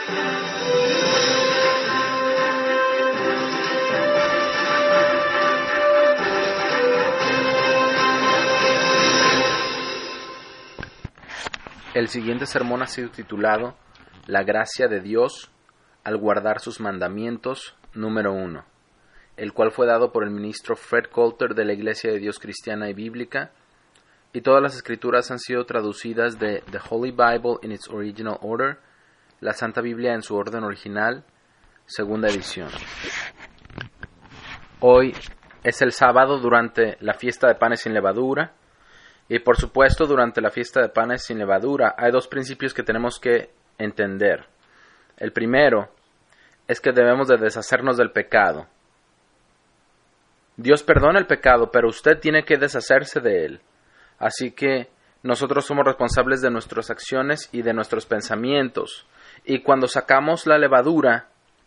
El siguiente sermón ha sido titulado La gracia de Dios al guardar sus mandamientos, número 1, el cual fue dado por el ministro Fred Coulter de la Iglesia de Dios Cristiana y Bíblica, y todas las escrituras han sido traducidas de The Holy Bible in its original order, la Santa Biblia en su orden original, segunda edición. Hoy es el sábado durante la fiesta de panes sin levadura. Y por supuesto, durante la fiesta de panes sin levadura hay dos principios que tenemos que entender. El primero es que debemos de deshacernos del pecado. Dios perdona el pecado, pero usted tiene que deshacerse de él. Así que nosotros somos responsables de nuestras acciones y de nuestros pensamientos. Y cuando sacamos la levadura,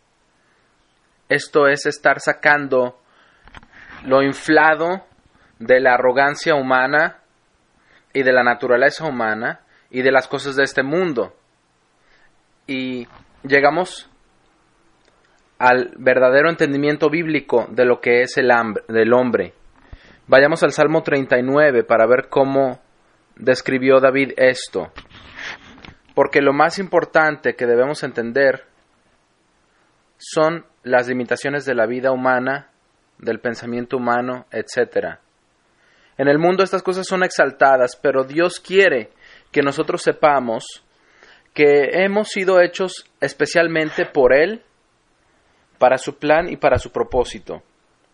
esto es estar sacando lo inflado de la arrogancia humana y de la naturaleza humana y de las cosas de este mundo. Y llegamos al verdadero entendimiento bíblico de lo que es del hombre. Vayamos al Salmo 39 para ver cómo describió David esto. Porque lo más importante que debemos entender son las limitaciones de la vida humana, del pensamiento humano, etc. En el mundo estas cosas son exaltadas, pero Dios quiere que nosotros sepamos que hemos sido hechos especialmente por Él, para su plan y para su propósito.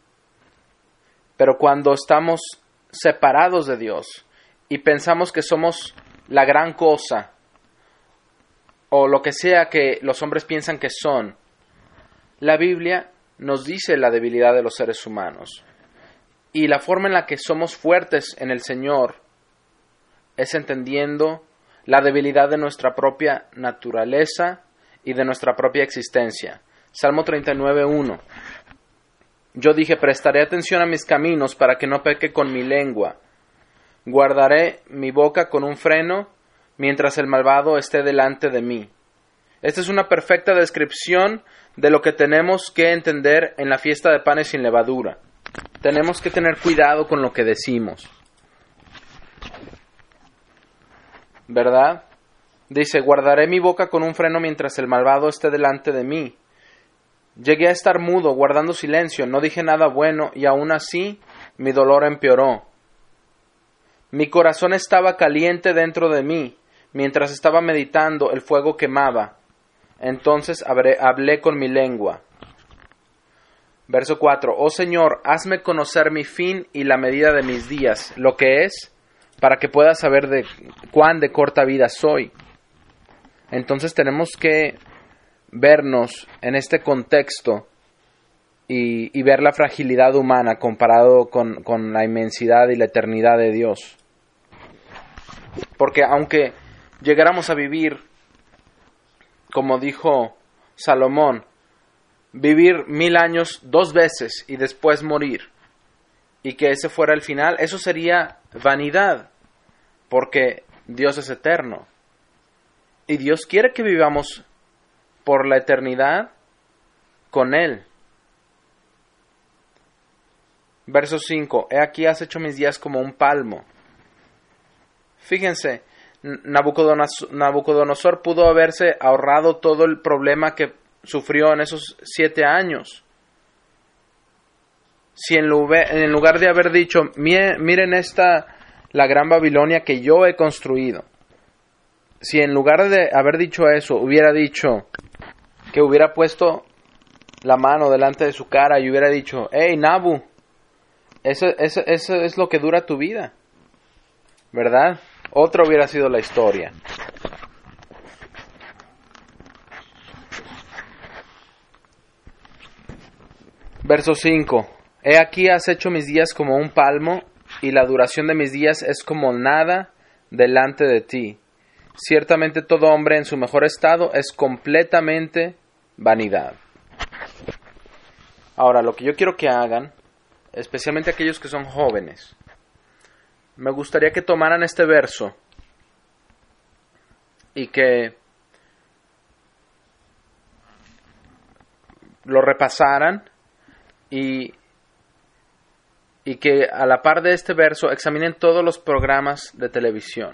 Pero cuando estamos separados de Dios y pensamos que somos la gran cosa, o lo que sea que los hombres piensan que son, la Biblia nos dice la debilidad de los seres humanos. Y la forma en la que somos fuertes en el Señor es entendiendo la debilidad de nuestra propia naturaleza y de nuestra propia existencia. Salmo 39:1. Yo dije, prestaré atención a mis caminos para que no peque con mi lengua. Guardaré mi boca con un freno mientras el malvado esté delante de mí. Esta es una perfecta descripción de lo que tenemos que entender en la fiesta de panes sin levadura. Tenemos que tener cuidado con lo que decimos. ¿Verdad? Dice, guardaré mi boca con un freno mientras el malvado esté delante de mí. Llegué a estar mudo, guardando silencio, no dije nada bueno, y aún así mi dolor empeoró. Mi corazón estaba caliente dentro de mí, mientras estaba meditando el fuego quemaba. Entonces hablé con mi lengua. Verso 4. Oh Señor, hazme conocer mi fin y la medida de mis días, lo que es, para que pueda saber de cuán de corta vida soy. Entonces tenemos que vernos en este contexto y ver la fragilidad humana comparado con la inmensidad y la eternidad de Dios. Porque aunque llegáramos a vivir, como dijo Salomón, vivir 1000 años 2 veces y después morir, y que ese fuera el final, eso sería vanidad, porque Dios es eterno. Y Dios quiere que vivamos por la eternidad con Él. Verso 5. He aquí has hecho mis días como un palmo. Fíjense, Nabucodonosor pudo haberse ahorrado todo el problema que sufrió en esos 7 años. Si en lugar de haber dicho, miren la gran Babilonia que yo he construido. Si en lugar de haber dicho eso, hubiera dicho que hubiera puesto la mano delante de su cara y hubiera dicho, hey Nabu, eso es lo que dura tu vida, ¿verdad? Otra hubiera sido la historia. Verso 5. He aquí has hecho mis días como un palmo, y la duración de mis días es como nada delante de ti. Ciertamente todo hombre en su mejor estado es completamente vanidad. Ahora, lo que yo quiero que hagan, especialmente aquellos que son jóvenes, me gustaría que tomaran este verso y que lo repasaran y que a la par de este verso examinen todos los programas de televisión.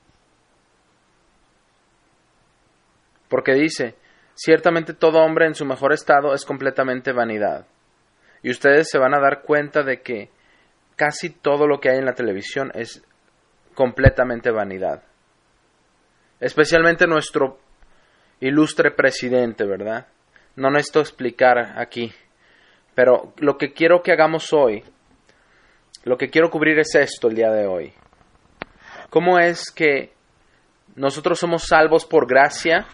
Porque dice, ciertamente todo hombre en su mejor estado es completamente vanidad. Y ustedes se van a dar cuenta de que casi todo lo que hay en la televisión es completamente vanidad. Especialmente nuestro ilustre presidente, ¿verdad? No necesito explicar aquí. Pero lo que quiero que hagamos hoy, lo que quiero cubrir es esto el día de hoy. ¿Cómo es que nosotros somos salvos por gracia?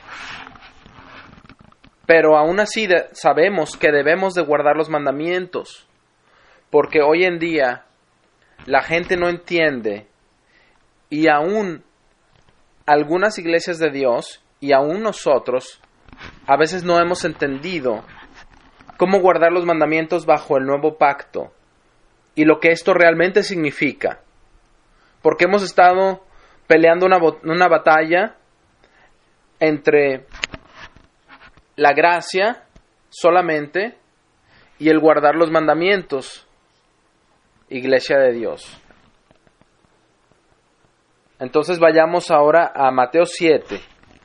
Pero aún así sabemos que debemos de guardar los mandamientos. Porque hoy en día la gente no entiende y aún algunas iglesias de Dios y aún nosotros a veces no hemos entendido cómo guardar los mandamientos bajo el nuevo pacto y lo que esto realmente significa. Porque hemos estado peleando una batalla entre la gracia solamente y el guardar los mandamientos, iglesia de Dios. Entonces vayamos ahora a Mateo 7.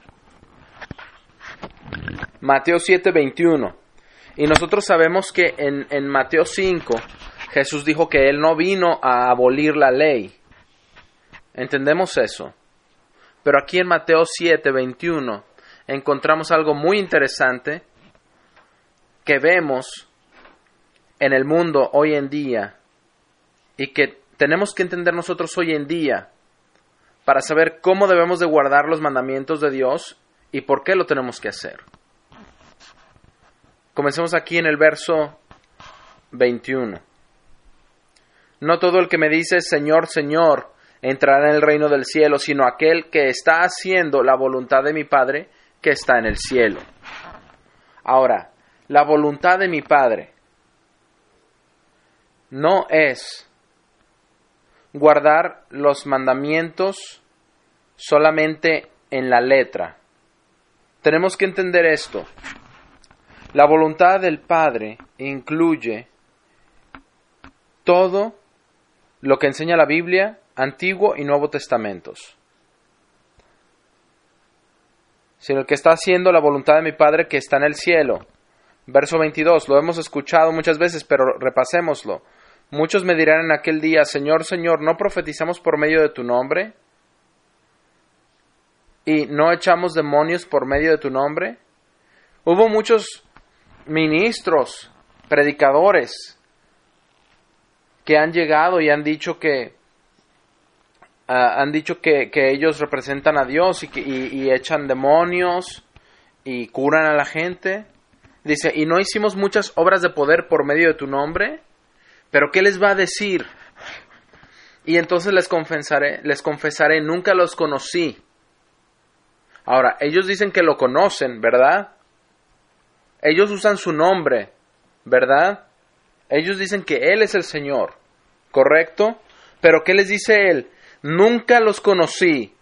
Mateo 7:21. Y nosotros sabemos que en Mateo 5 Jesús dijo que Él no vino a abolir la ley. Entendemos eso. Pero aquí en Mateo 7:21 encontramos algo muy interesante que vemos en el mundo hoy en día y que tenemos que entender nosotros hoy en día para saber cómo debemos de guardar los mandamientos de Dios y por qué lo tenemos que hacer. Comencemos aquí en el verso 21. No todo el que me dice Señor, Señor, entrará en el reino del cielo, sino aquel que está haciendo la voluntad de mi Padre que está en el cielo. Ahora, la voluntad de mi Padre no es guardar los mandamientos solamente en la letra. Tenemos que entender esto. La voluntad del Padre incluye todo lo que enseña la Biblia, Antiguo y Nuevo Testamentos. Sino el que está haciendo la voluntad de mi Padre que está en el cielo. Verso 22, lo hemos escuchado muchas veces, pero repasémoslo. Muchos me dirán en aquel día, Señor, Señor, ¿no profetizamos por medio de tu nombre? ¿Y no echamos demonios por medio de tu nombre? Hubo muchos ministros, predicadores, que han llegado y han dicho que ellos representan a Dios y echan demonios y curan a la gente. Dice, ¿y no hicimos muchas obras de poder por medio de tu nombre? ¿Pero qué les va a decir? Y entonces les confesaré, nunca los conocí. Ahora, ellos dicen que lo conocen, ¿verdad? Ellos usan su nombre, ¿verdad? Ellos dicen que Él es el Señor, ¿correcto? Pero ¿qué les dice Él? Nunca los conocí.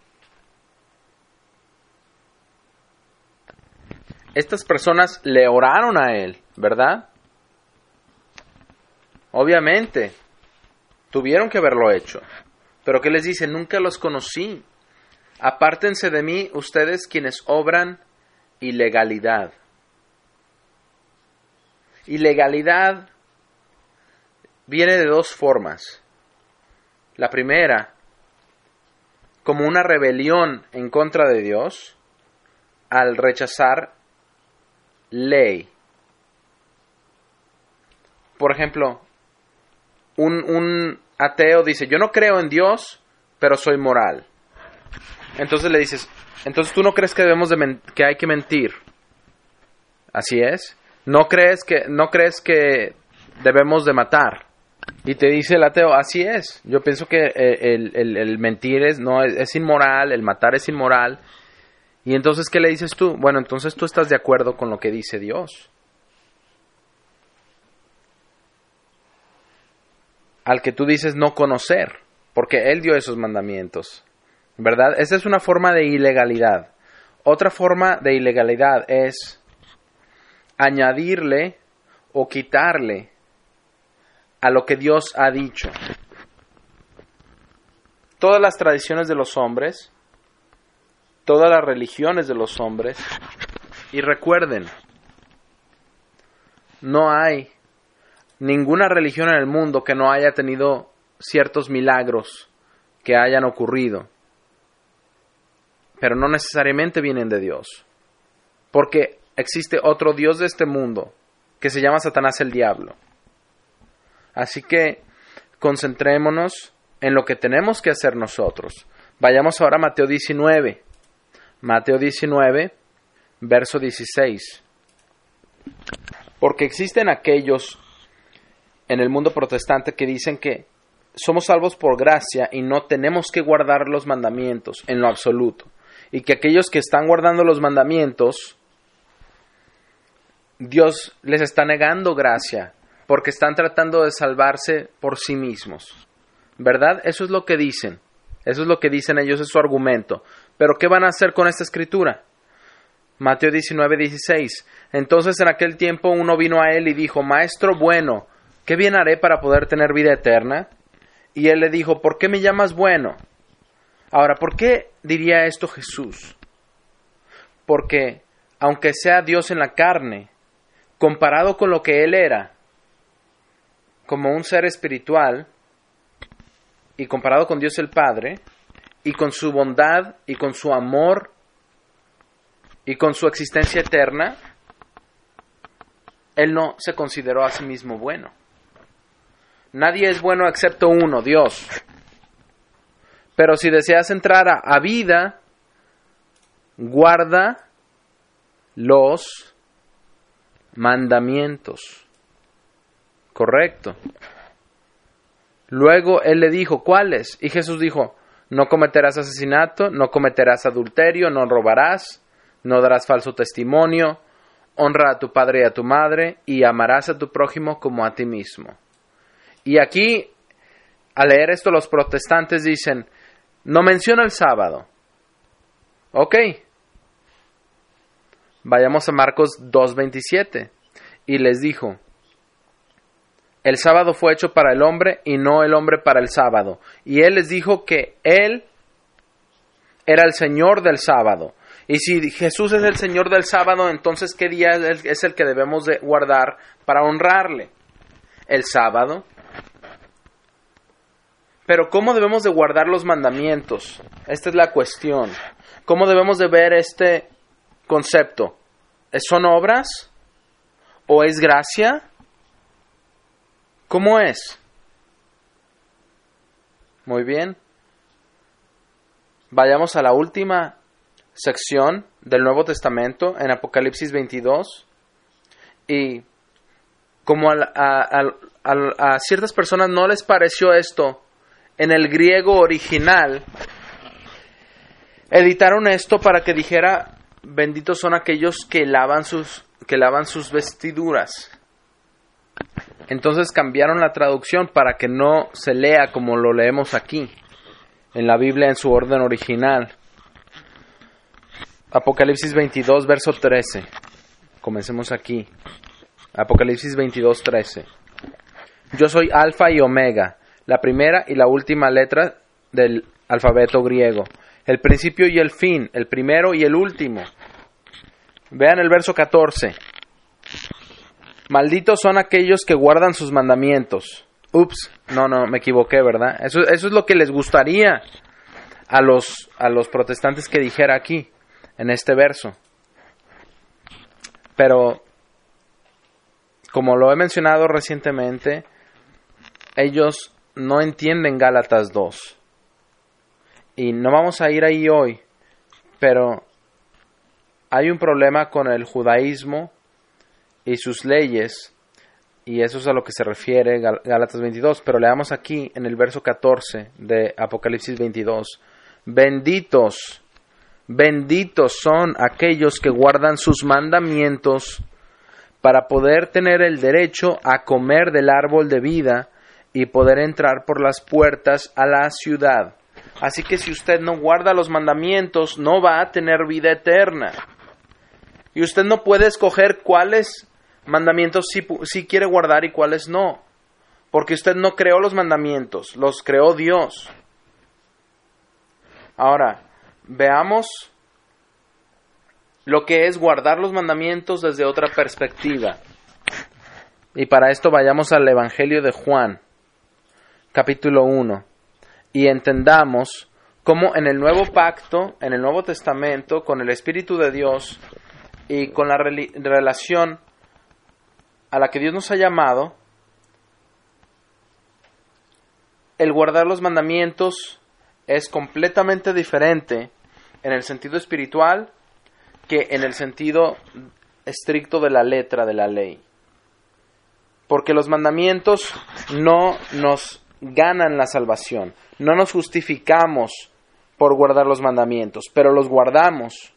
Estas personas le oraron a Él, ¿verdad? Obviamente, tuvieron que haberlo hecho. Pero ¿qué les dice? Nunca los conocí. Apártense de mí, ustedes quienes obran ilegalidad. Ilegalidad viene de dos formas. La primera, como una rebelión en contra de Dios al rechazar ley. Por ejemplo, un ateo dice, yo no creo en Dios, pero soy moral. Entonces le dices, entonces tú no crees que que hay que mentir. Así es. No crees que debemos de matar. Y te dice el ateo, así es. Yo pienso que el mentir es inmoral, el matar es inmoral. Y entonces, ¿qué le dices tú? Bueno, entonces tú estás de acuerdo con lo que dice Dios. Al que tú dices no conocer, porque Él dio esos mandamientos, ¿verdad? Esa es una forma de ilegalidad. Otra forma de ilegalidad es añadirle o quitarle a lo que Dios ha dicho. Todas las tradiciones de los hombres, todas las religiones de los hombres, y recuerden, no hay ninguna religión en el mundo que no haya tenido ciertos milagros que hayan ocurrido, pero no necesariamente vienen de Dios, porque existe otro Dios de este mundo que se llama Satanás el Diablo. Así que concentrémonos en lo que tenemos que hacer nosotros. Vayamos ahora a Mateo 19. Mateo 19, verso 16. Porque existen aquellos en el mundo protestante que dicen que somos salvos por gracia y no tenemos que guardar los mandamientos en lo absoluto. Y que aquellos que están guardando los mandamientos, Dios les está negando gracia porque están tratando de salvarse por sí mismos. ¿Verdad? Eso es lo que dicen. Eso es lo que dicen ellos, es su argumento. Pero ¿qué van a hacer con esta escritura? Mateo 19, 16. Entonces en aquel tiempo uno vino a él y dijo: Maestro bueno, ¿qué bien haré para poder tener vida eterna? Y él le dijo: ¿por qué me llamas bueno? Ahora, ¿por qué diría esto Jesús? Porque aunque sea Dios en la carne, comparado con lo que él era, como un ser espiritual, y comparado con Dios el Padre, y con su bondad, y con su amor, y con su existencia eterna, él no se consideró a sí mismo bueno. Nadie es bueno excepto uno, Dios. Pero si deseas entrar a vida, guarda los mandamientos. Correcto. Luego él le dijo: ¿cuáles? Y Jesús dijo: no cometerás asesinato, no cometerás adulterio, no robarás, no darás falso testimonio, honra a tu padre y a tu madre, y amarás a tu prójimo como a ti mismo. Y aquí, al leer esto, los protestantes dicen: no menciona el sábado. Ok. Vayamos a Marcos 2:27. Y les dijo: el sábado fue hecho para el hombre y no el hombre para el sábado. Y él les dijo que él era el Señor del sábado. Y si Jesús es el Señor del sábado, entonces ¿qué día es el que debemos de guardar para honrarle? El sábado. Pero ¿cómo debemos de guardar los mandamientos? Esta es la cuestión. ¿Cómo debemos de ver este concepto? ¿Son obras? ¿O es gracia? ¿Cómo es? Muy bien. Vayamos a la última sección del Nuevo Testamento, en Apocalipsis 22. Y como a ciertas personas no les pareció esto, en el griego original, editaron esto para que dijera: benditos son aquellos que lavan sus vestiduras. Entonces cambiaron la traducción para que no se lea como lo leemos aquí, en la Biblia en su orden original. Apocalipsis 22, verso 13. Comencemos aquí. Apocalipsis 22, 13. Yo soy Alfa y Omega, la primera y la última letra del alfabeto griego, el principio y el fin, el primero y el último. Vean el verso 14. Malditos son aquellos que guardan sus mandamientos. Ups, no, me equivoqué, ¿verdad? Eso es lo que les gustaría a los protestantes que dijera aquí, en este verso. Pero, como lo he mencionado recientemente, ellos no entienden Gálatas 2. Y no vamos a ir ahí hoy, pero hay un problema con el judaísmo y sus leyes, y eso es a lo que se refiere Gálatas 22, pero leamos aquí en el verso 14 de Apocalipsis 22. Benditos son aquellos que guardan sus mandamientos para poder tener el derecho a comer del árbol de vida y poder entrar por las puertas a la ciudad. Así que si usted no guarda los mandamientos, no va a tener vida eterna. Y usted no puede escoger cuáles mandamientos sí quiere guardar y cuáles no. Porque usted no creó los mandamientos, los creó Dios. Ahora, veamos lo que es guardar los mandamientos desde otra perspectiva. Y para esto vayamos al Evangelio de Juan, capítulo 1, y entendamos cómo en el Nuevo Pacto, en el Nuevo Testamento, con el Espíritu de Dios y con la relación a la que Dios nos ha llamado, el guardar los mandamientos es completamente diferente en el sentido espiritual que en el sentido estricto de la letra de la ley. Porque los mandamientos no nos ganan la salvación, no nos justificamos por guardar los mandamientos, pero los guardamos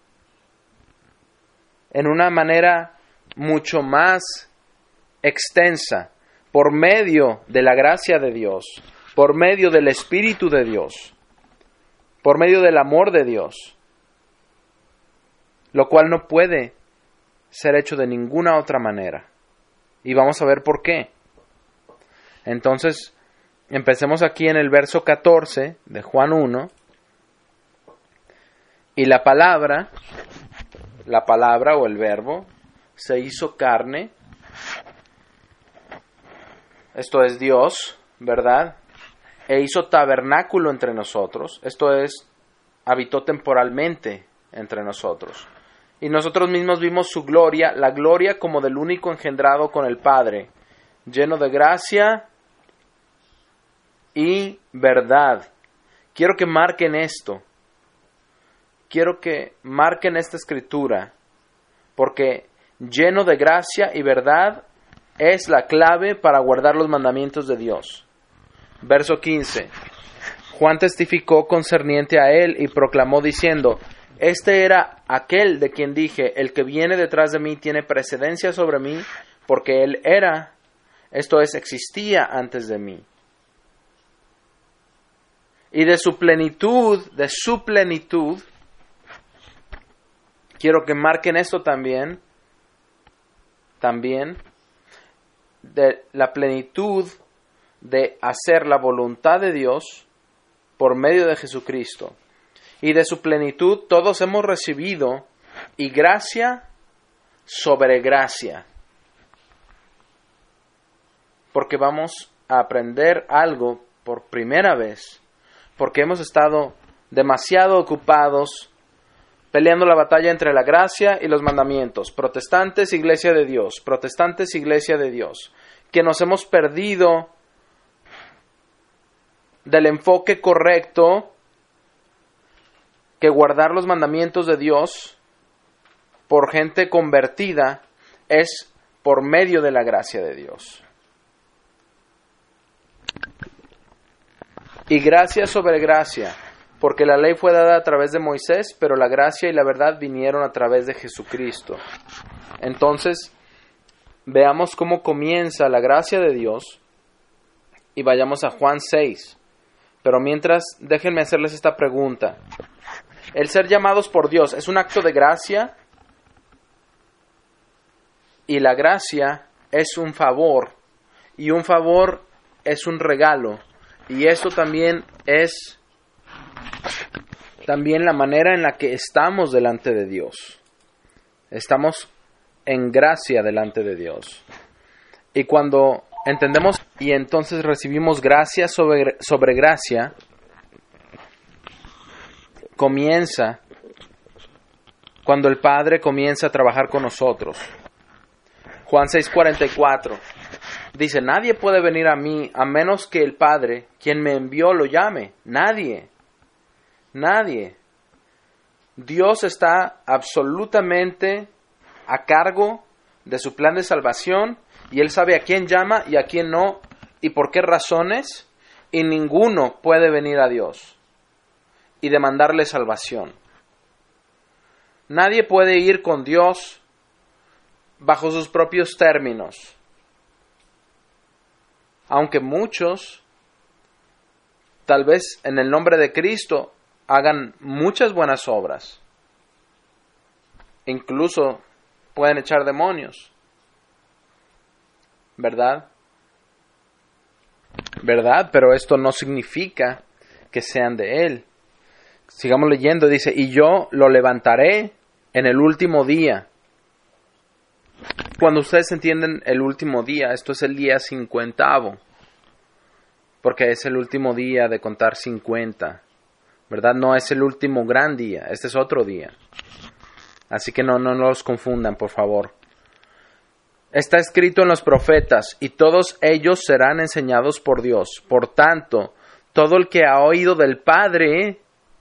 en una manera mucho más extensa, por medio de la gracia de Dios, por medio del Espíritu de Dios, por medio del amor de Dios, lo cual no puede ser hecho de ninguna otra manera. Y vamos a ver por qué. Entonces, empecemos aquí en el verso 14 de Juan 1. Y la palabra o el verbo, se hizo carne. Esto es Dios, ¿verdad? E hizo tabernáculo entre nosotros. Esto es, habitó temporalmente entre nosotros. Y nosotros mismos vimos su gloria, la gloria como del único engendrado con el Padre, lleno de gracia y verdad. Quiero que marquen esto. Quiero que marquen esta escritura, porque lleno de gracia y verdad es la clave para guardar los mandamientos de Dios. Verso 15. Juan testificó concerniente a él y proclamó diciendo: Este era aquel de quien dije, el que viene detrás de mí tiene precedencia sobre mí, porque él era, esto es, existía antes de mí. Y de su plenitud, quiero que marquen esto también, de la plenitud de hacer la voluntad de Dios por medio de Jesucristo. Y de su plenitud todos hemos recibido, y gracia sobre gracia. Porque vamos a aprender algo por primera vez, porque hemos estado demasiado ocupados peleando la batalla entre la gracia y los mandamientos. Protestantes, iglesia de Dios. Protestantes, iglesia de Dios. Que nos hemos perdido del enfoque correcto, que guardar los mandamientos de Dios por gente convertida es por medio de la gracia de Dios. Y gracia sobre gracia, porque la ley fue dada a través de Moisés, pero la gracia y la verdad vinieron a través de Jesucristo. Entonces, veamos cómo comienza la gracia de Dios y vayamos a Juan 6. Pero mientras, déjenme hacerles esta pregunta. ¿El ser llamados por Dios es un acto de gracia? Y la gracia es un favor, y un favor es un regalo. Y esto también es la manera en la que estamos delante de Dios. Estamos en gracia delante de Dios. Y cuando entendemos y entonces recibimos gracia sobre gracia, comienza cuando el Padre comienza a trabajar con nosotros. Juan 6:44 dice: Nadie puede venir a mí a menos que el Padre, quien me envió, lo llame. Nadie. Dios está absolutamente a cargo de su plan de salvación y Él sabe a quién llama y a quién no y por qué razones, y ninguno puede venir a Dios y demandarle salvación. Nadie puede ir con Dios bajo sus propios términos. Aunque muchos, tal vez en el nombre de Cristo, hagan muchas buenas obras. Incluso pueden echar demonios. ¿verdad? ¿Verdad? Pero esto no significa que sean de Él. Sigamos leyendo, dice, y yo lo levantaré en el último día. Cuando ustedes entienden el último día, esto es el día 50º, porque es el último día de contar 50, ¿verdad? No es el último gran día, este es otro día. Así que no los confundan, por favor. Está escrito en los profetas, y todos ellos serán enseñados por Dios. Por tanto, todo el que ha oído del Padre,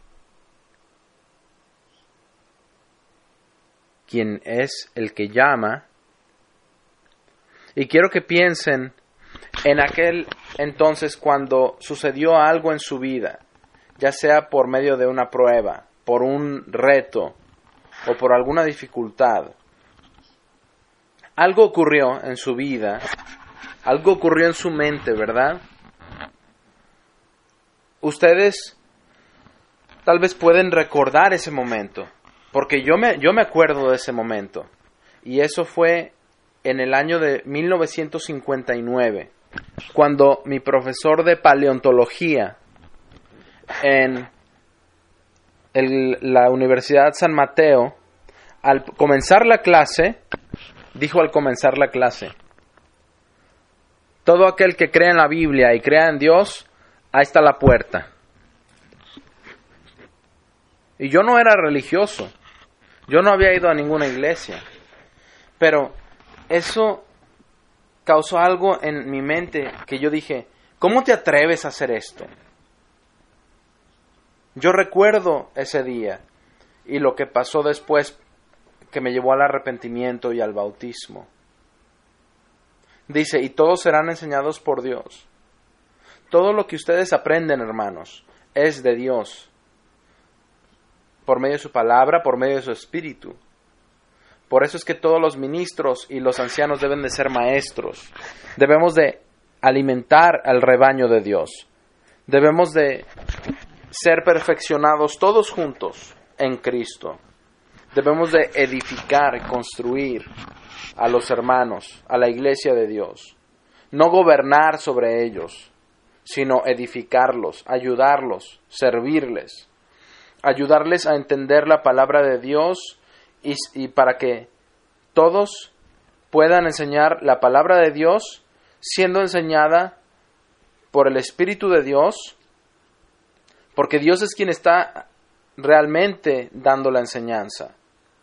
quien es el que llama, y quiero que piensen en aquel entonces cuando sucedió algo en su vida, ya sea por medio de una prueba, por un reto o por alguna dificultad. Algo ocurrió en su vida, algo ocurrió en su mente, ¿verdad? Ustedes tal vez pueden recordar ese momento, porque yo me acuerdo de ese momento, y eso fue en el año de 1959, cuando mi profesor de paleontología en la Universidad San Mateo, al comenzar la clase, dijo al comenzar la clase, todo aquel que crea en la Biblia y crea en Dios, ahí está la puerta. Y yo no era religioso, yo no había ido a ninguna iglesia, pero eso causó algo en mi mente que yo dije, ¿cómo te atreves a hacer esto? Yo recuerdo ese día y lo que pasó después que me llevó al arrepentimiento y al bautismo. Dice, y todos serán enseñados por Dios. Todo lo que ustedes aprenden, hermanos, es de Dios. Por medio de su palabra, por medio de su espíritu. Por eso es que todos los ministros y los ancianos deben de ser maestros. Debemos de alimentar al rebaño de Dios. Debemos de ser perfeccionados todos juntos en Cristo. Debemos de edificar y construir a los hermanos, a la iglesia de Dios. No gobernar sobre ellos, sino edificarlos, ayudarlos, servirles. Ayudarles a entender la palabra de Dios y para que todos puedan enseñar la palabra de Dios siendo enseñada por el Espíritu de Dios, porque Dios es quien está realmente dando la enseñanza.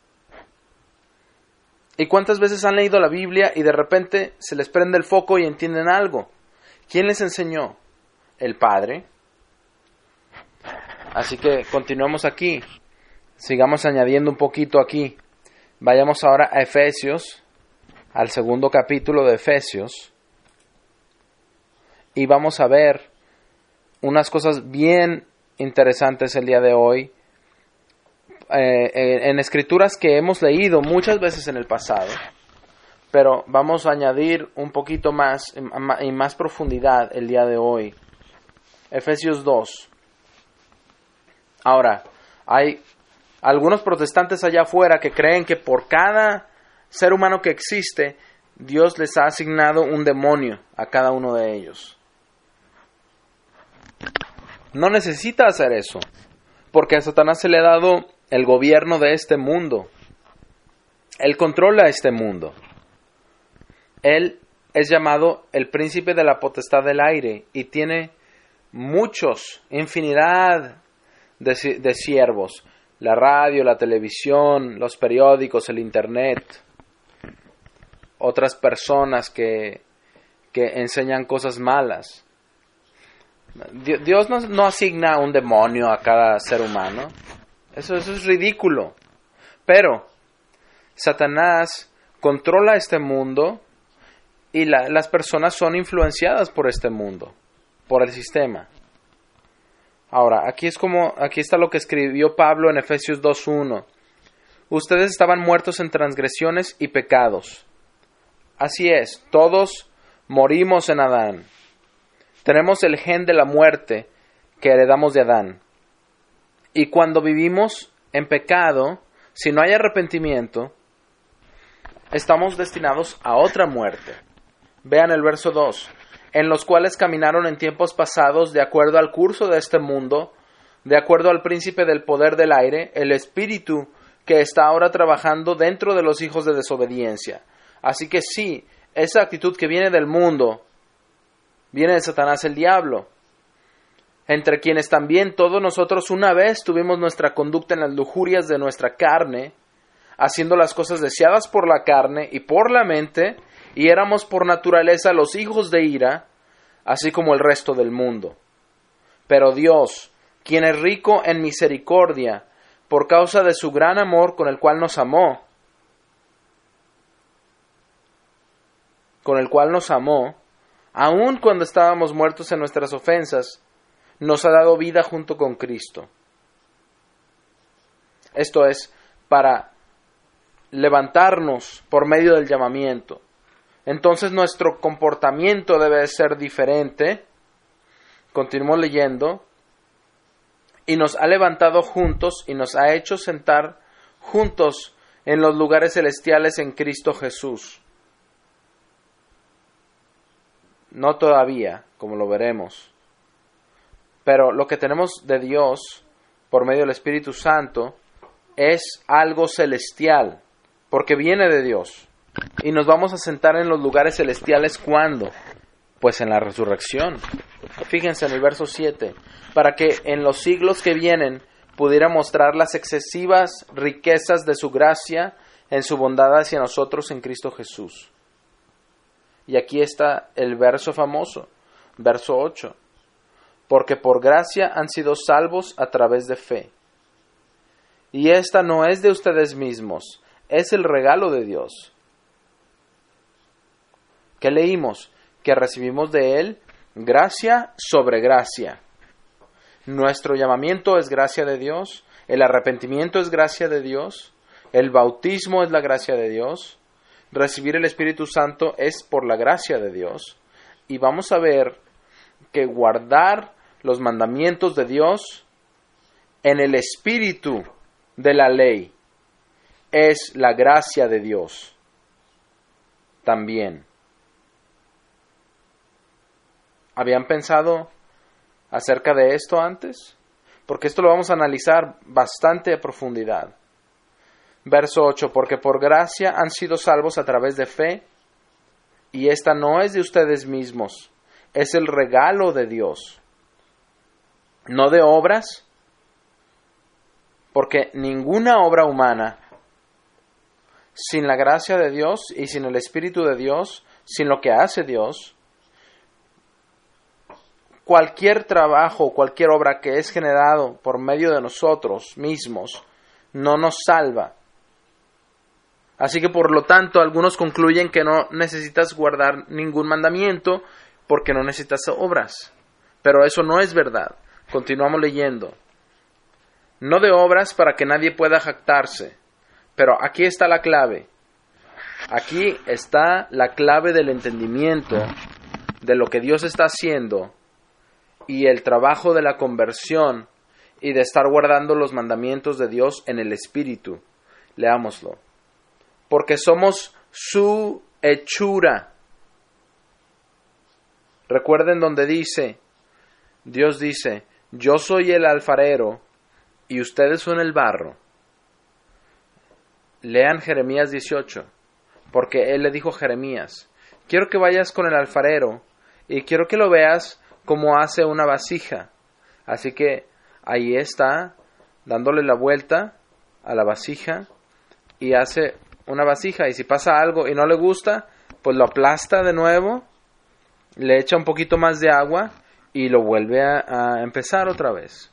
¿Y cuántas veces han leído la Biblia y de repente se les prende el foco y entienden algo? ¿Quién les enseñó? El Padre. Así que continuemos aquí. Sigamos añadiendo un poquito aquí. Vayamos ahora a Efesios, al segundo capítulo de Efesios. Y vamos a ver unas cosas bien interesantes el día de hoy. En escrituras que hemos leído muchas veces en el pasado, pero vamos a añadir un poquito más y más profundidad el día de hoy. Efesios 2. Ahora, hay algunos protestantes allá afuera que creen que por cada ser humano que existe, Dios les ha asignado un demonio a cada uno de ellos. No necesita hacer eso, porque a Satanás se le ha dado el gobierno de este mundo. Él controla este mundo. Él es llamado el príncipe de la potestad del aire y tiene infinidad de siervos. La radio, la televisión, los periódicos, el internet. Otras personas que enseñan cosas malas. Dios no asigna un demonio a cada ser humano. Eso es ridículo. Pero Satanás controla este mundo y las personas son influenciadas por este mundo, por el sistema. Ahora, aquí está lo que escribió Pablo en Efesios 2:1. Ustedes estaban muertos en transgresiones y pecados. Así es, todos morimos en Adán. Tenemos el gen de la muerte que heredamos de Adán. Y cuando vivimos en pecado, si no hay arrepentimiento, estamos destinados a otra muerte. Vean el verso 2. En los cuales caminaron en tiempos pasados de acuerdo al curso de este mundo, de acuerdo al príncipe del poder del aire, el espíritu que está ahora trabajando dentro de los hijos de desobediencia. Así que sí, esa actitud que viene del mundo, viene de Satanás el diablo, entre quienes también todos nosotros una vez tuvimos nuestra conducta en las lujurias de nuestra carne, haciendo las cosas deseadas por la carne y por la mente, y éramos por naturaleza los hijos de ira, así como el resto del mundo. Pero Dios, quien es rico en misericordia, por causa de su gran amor con el cual nos amó, aun cuando estábamos muertos en nuestras ofensas, nos ha dado vida junto con Cristo. Esto es, para levantarnos por medio del llamamiento. Entonces nuestro comportamiento debe ser diferente. Continuamos leyendo. Y nos ha levantado juntos y nos ha hecho sentar juntos en los lugares celestiales en Cristo Jesús. No todavía, como lo veremos. Pero lo que tenemos de Dios por medio del Espíritu Santo es algo celestial, porque viene de Dios. Y nos vamos a sentar en los lugares celestiales, ¿cuándo? Pues en la resurrección. Fíjense en el verso 7. Para que en los siglos que vienen pudiera mostrar las excesivas riquezas de su gracia en su bondad hacia nosotros en Cristo Jesús. Y aquí está el verso famoso, verso 8. Porque por gracia han sido salvos a través de fe. Y esta no es de ustedes mismos, es el regalo de Dios. ¿Qué leímos? Que recibimos de Él gracia sobre gracia. Nuestro llamamiento es gracia de Dios, el arrepentimiento es gracia de Dios, el bautismo es la gracia de Dios, recibir el Espíritu Santo es por la gracia de Dios. Y vamos a ver que guardar los mandamientos de Dios en el espíritu de la ley es la gracia de Dios también. ¿Habían pensado acerca de esto antes? Porque esto lo vamos a analizar bastante a profundidad. Verso 8, porque por gracia han sido salvos a través de fe, y esta no es de ustedes mismos, es el regalo de Dios. No de obras, porque ninguna obra humana, sin la gracia de Dios y sin el Espíritu de Dios, sin lo que hace Dios, cualquier trabajo, cualquier obra que es generado por medio de nosotros mismos, no nos salva. Así que por lo tanto, algunos concluyen que no necesitas guardar ningún mandamiento porque no necesitas obras. Pero eso no es verdad. Continuamos leyendo. No de obras para que nadie pueda jactarse. Pero aquí está la clave. Aquí está la clave del entendimiento de lo que Dios está haciendo y el trabajo de la conversión y de estar guardando los mandamientos de Dios en el Espíritu. Leámoslo. Porque somos su hechura. Recuerden donde dice, Dios dice, yo soy el alfarero y ustedes son el barro. Lean Jeremías 18, porque él le dijo a Jeremías, quiero que vayas con el alfarero y quiero que lo veas como hace una vasija. Así que ahí está, dándole la vuelta a la vasija y hace una vasija, y si pasa algo y no le gusta, pues lo aplasta de nuevo, le echa un poquito más de agua y lo vuelve a empezar otra vez.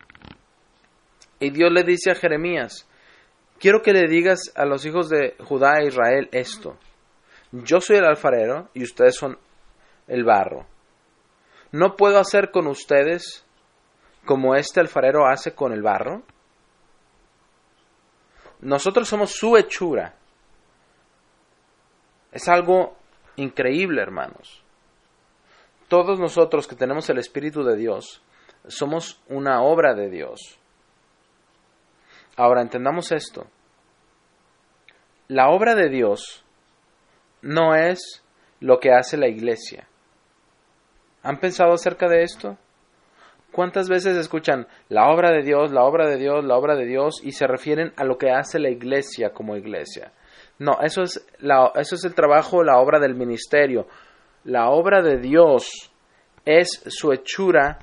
Y Dios le dice a Jeremías, quiero que le digas a los hijos de Judá e Israel esto, yo soy el alfarero y ustedes son el barro. ¿No puedo hacer con ustedes como este alfarero hace con el barro? Nosotros somos su hechura. Es algo increíble, hermanos. Todos nosotros que tenemos el Espíritu de Dios, somos una obra de Dios. Ahora, entendamos esto. La obra de Dios no es lo que hace la iglesia. ¿Han pensado acerca de esto? ¿Cuántas veces escuchan la obra de Dios, la obra de Dios, la obra de Dios y se refieren a lo que hace la iglesia como iglesia? No, eso es el trabajo, la obra del ministerio. La obra de Dios es su hechura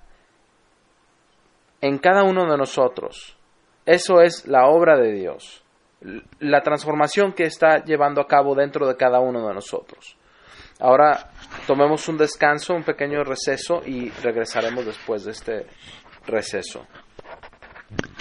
en cada uno de nosotros. Eso es la obra de Dios. La transformación que está llevando a cabo dentro de cada uno de nosotros. Ahora tomemos un descanso, un pequeño receso y regresaremos después de este receso.